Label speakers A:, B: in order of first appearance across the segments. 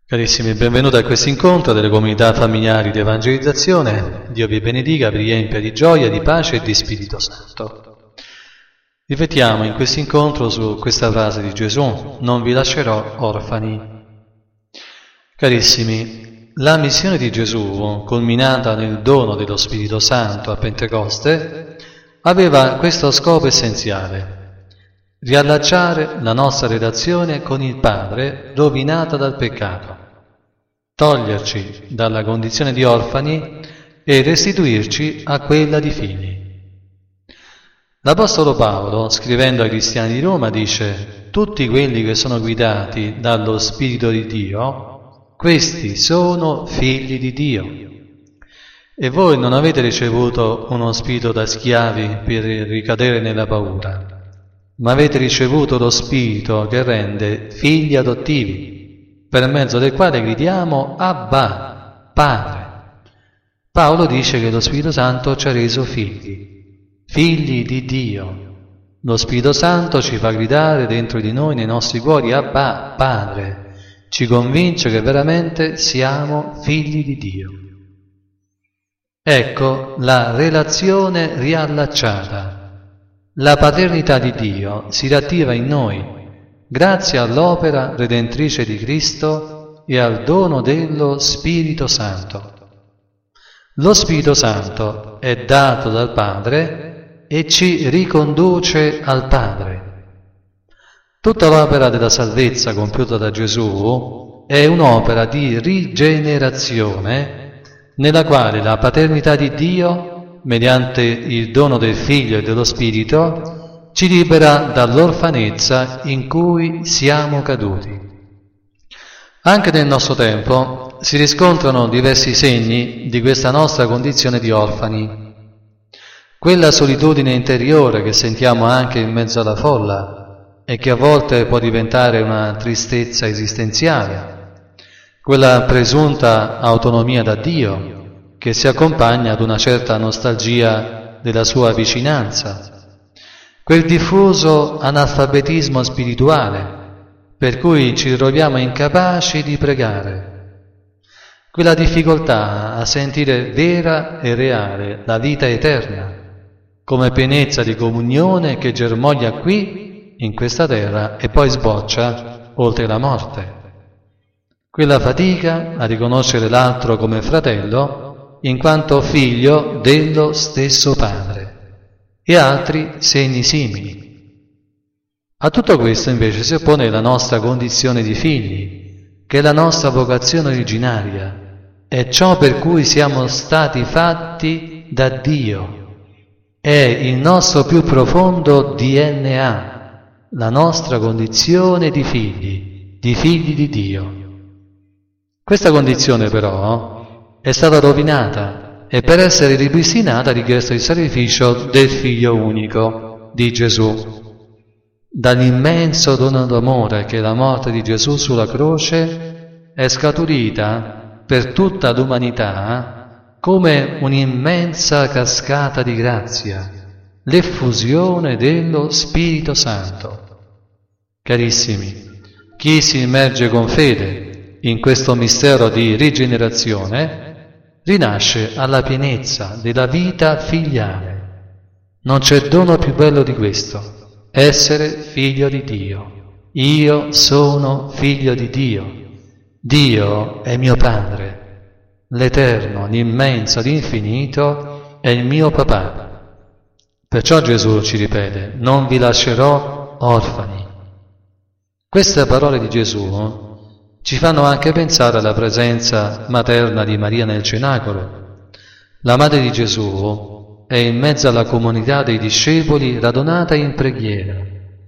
A: Carissimi, benvenuti a questo incontro delle comunità familiari di evangelizzazione. Dio vi benedica, vi riempia di gioia, di pace e di Spirito Santo. Riflettiamo in questo incontro su questa frase di Gesù: non vi lascerò orfani. Carissimi, la missione di Gesù, culminata nel dono dello Spirito Santo a Pentecoste, aveva questo scopo essenziale: riallacciare la nostra relazione con il Padre rovinata dal peccato, toglierci dalla condizione di orfani e restituirci a quella di figli. L'Apostolo Paolo, scrivendo ai cristiani di Roma, dice: tutti quelli che sono guidati dallo Spirito di Dio, questi sono figli di Dio. E voi non avete ricevuto uno spirito da schiavi per ricadere nella paura, ma avete ricevuto lo Spirito che rende figli adottivi, per mezzo del quale gridiamo Abba, Padre. Paolo dice che lo Spirito Santo ci ha reso figli di Dio. Lo Spirito Santo ci fa gridare dentro di noi, nei nostri cuori, Abba, Padre. Ci convince che veramente siamo figli di Dio. Ecco la relazione riallacciata. La paternità di Dio si riattiva in noi grazie all'opera redentrice di Cristo e al dono dello Spirito Santo. Lo Spirito Santo è dato dal Padre e ci riconduce al Padre. Tutta l'opera della salvezza compiuta da Gesù è un'opera di rigenerazione nella quale la paternità di Dio, mediante il dono del Figlio e dello Spirito, ci libera dall'orfanezza in cui siamo caduti. Anche nel nostro tempo si riscontrano diversi segni di questa nostra condizione di orfani. Quella solitudine interiore che sentiamo anche in mezzo alla folla e che a volte può diventare una tristezza esistenziale. Quella presunta autonomia da Dio che si accompagna ad una certa nostalgia della sua vicinanza. Quel diffuso analfabetismo spirituale per cui ci troviamo incapaci di pregare. Quella difficoltà a sentire vera e reale la vita eterna come pienezza di comunione che germoglia qui, in questa terra, e poi sboccia oltre la morte. Quella fatica a riconoscere l'altro come fratello in quanto figlio dello stesso Padre. E altri segni simili. A tutto questo invece si oppone la nostra condizione di figli, che è la nostra vocazione originaria, è ciò per cui siamo stati fatti da Dio, è il nostro più profondo DNA, la nostra condizione di figli di Dio. Questa condizione però è stata rovinata e per essere ripristinata ha richiesto il sacrificio del Figlio unico di Gesù. Dall'immenso dono d'amore che la morte di Gesù sulla croce è scaturita per tutta l'umanità come un'immensa cascata di grazia, l'effusione dello Spirito Santo. Carissimi, chi si immerge con fede in questo mistero di rigenerazione rinasce alla pienezza della vita filiale. Non c'è dono più bello di questo, essere figlio di Dio. Io sono figlio di Dio. Dio è mio Padre. L'Eterno, l'immenso, l'infinito è il mio papà. Perciò Gesù ci ripete: non vi lascerò orfani. Queste parole di Gesù ci fanno anche pensare alla presenza materna di Maria nel cenacolo. La madre di Gesù è in mezzo alla comunità dei discepoli radunata in preghiera.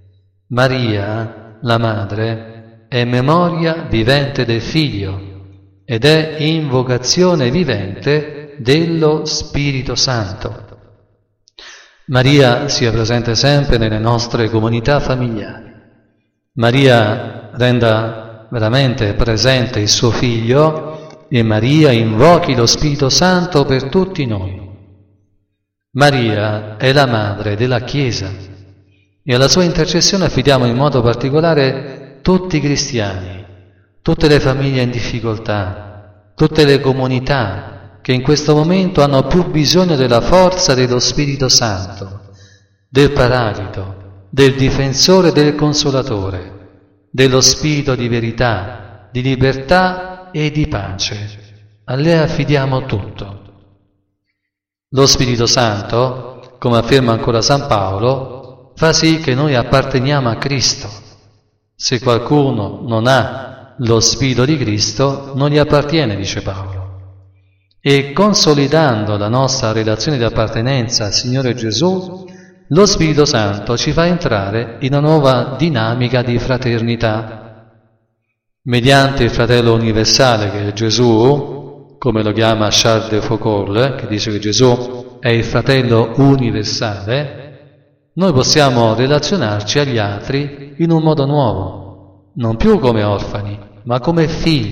A: Maria, la madre, è memoria vivente del Figlio ed è invocazione vivente dello Spirito Santo. Maria sia presente sempre nelle nostre comunità familiari. Maria renda veramente presente il suo Figlio e Maria invochi lo Spirito Santo per tutti noi. Maria è la madre della Chiesa e alla sua intercessione affidiamo in modo particolare tutti i cristiani, tutte le famiglie in difficoltà, tutte le comunità che in questo momento hanno più bisogno della forza dello Spirito Santo, del Paraclito, del Difensore e del Consolatore, dello Spirito di verità, di libertà e di pace. A lei affidiamo tutto. Lo Spirito Santo, come afferma ancora San Paolo, fa sì che noi apparteniamo a Cristo. Se qualcuno non ha lo Spirito di Cristo, non gli appartiene, dice Paolo. E consolidando la nostra relazione di appartenenza al Signore Gesù, lo Spirito Santo ci fa entrare in una nuova dinamica di fraternità. Mediante il fratello universale che è Gesù, come lo chiama Charles de Foucault, che dice che Gesù è il fratello universale, noi possiamo relazionarci agli altri in un modo nuovo, non più come orfani, ma come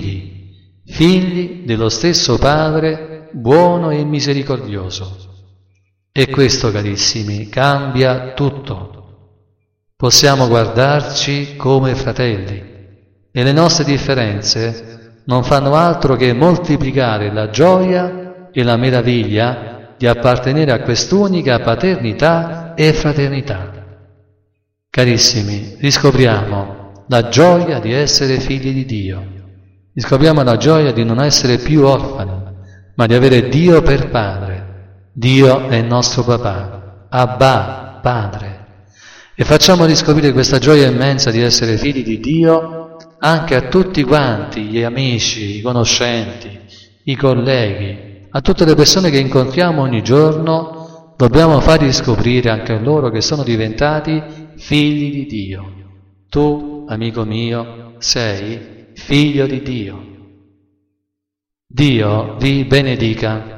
A: figli dello stesso Padre buono e misericordioso. E questo, carissimi, cambia tutto. Possiamo guardarci come fratelli e le nostre differenze non fanno altro che moltiplicare la gioia e la meraviglia di appartenere a quest'unica paternità e fraternità. Carissimi, riscopriamo la gioia di essere figli di Dio, riscopriamo la gioia di non essere più orfani, ma di avere Dio per Padre. Dio è il nostro papà, Abba, Padre. E facciamo riscoprire questa gioia immensa di essere figli di Dio anche a tutti quanti, gli amici, i conoscenti, i colleghi, a tutte le persone che incontriamo ogni giorno, dobbiamo far riscoprire anche a loro che sono diventati figli di Dio. Tu, amico mio, sei figlio di Dio. Dio vi benedica.